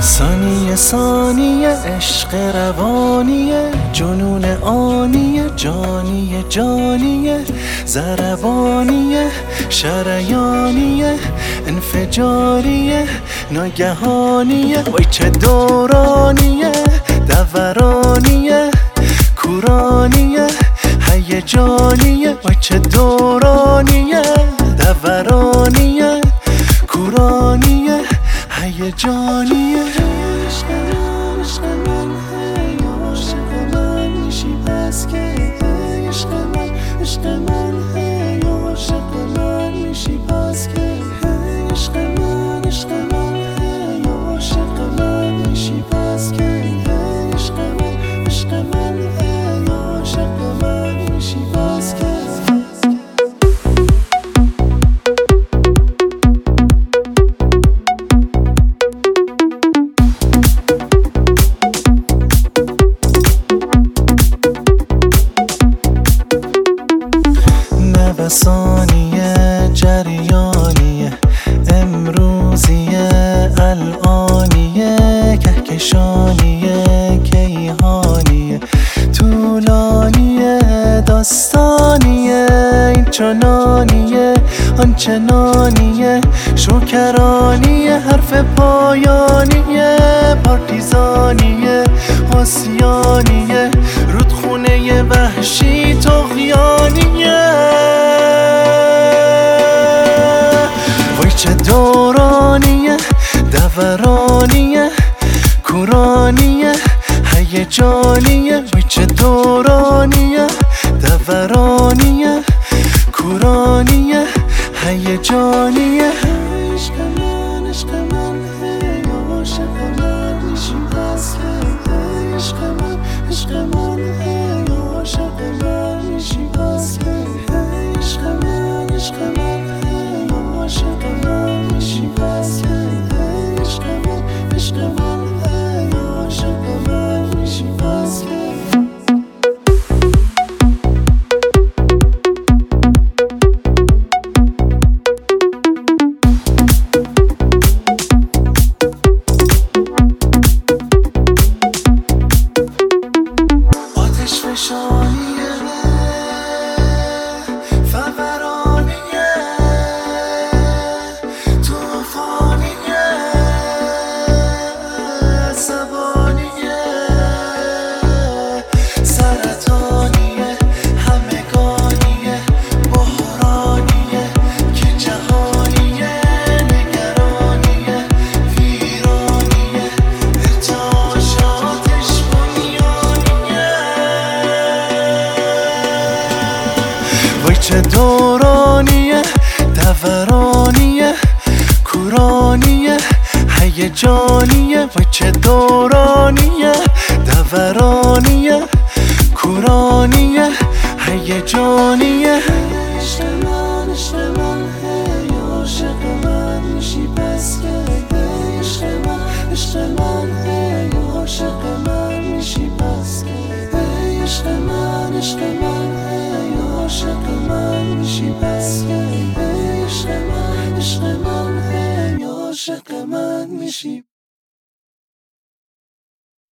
ثانیه ثانیه عشق روانیه، جنون آنیه، جانیه جانیه، ضربانیه، شریانیه، انفجاریه، ناگهانیه. وای چه دورانیه، دورانیه، کورانیه، هیجانیه. وای چه دورانیه، دورانیه، کورانیه، هیجانیه. عشق من، عشق من، هی عاشق من میشی پس که هی عشق من، عشق من، هی عاشق من میشی پس که هی عشق من، عشق من، هی عاشق من میشی پس که هی عشق من، عشق من، هی عاشق من میشی پس که ثانیه جریانیه، امروزیه، الانیه، کهکشانیه، کیهانیه، طولانیه، داستانیه، این چنانیه، آنچنانیه، شکرانیه، حرف پایانیه، پارتیزانیه، آسیانیه، رودخونه وحشی، طغیانیه. چه دورانیه، دورانیه، کورانیه، هیجانیه. وای چه دورانیه، دورانیه، کورانیه، هیجانیه. عشق من، عشق من، هی عاشق من میشی پس که هی عشق من، عشق من، هی عاشق من میشی پس که هی عشق من، عشق من، عاشق من میشی پس که هی عشق من، عشق من، هی عاشق من میشی پس که آتش فشانیه، فورانیه، طوفانیه، عصبانیه، سرطانیه، همگانیه، بحرانیه، که جهانیه، نگرانیه، ویرانیه، ارتعاشاتش بنیانیه. وای چه دورانیه، دورانیه، کورانیه، هیجانیه. وای چه دورانیه، دورانیه، کورانیه، هیجانیه. عشق من، عشق من، هی عاشق من میشی پس که هی عشق من، عشق من، هی عاشق من میشی پس که هی عشق من، عشق من، هی عاشق من میشی پس که هی عشق من، عشق من، هی عاشق من میشی.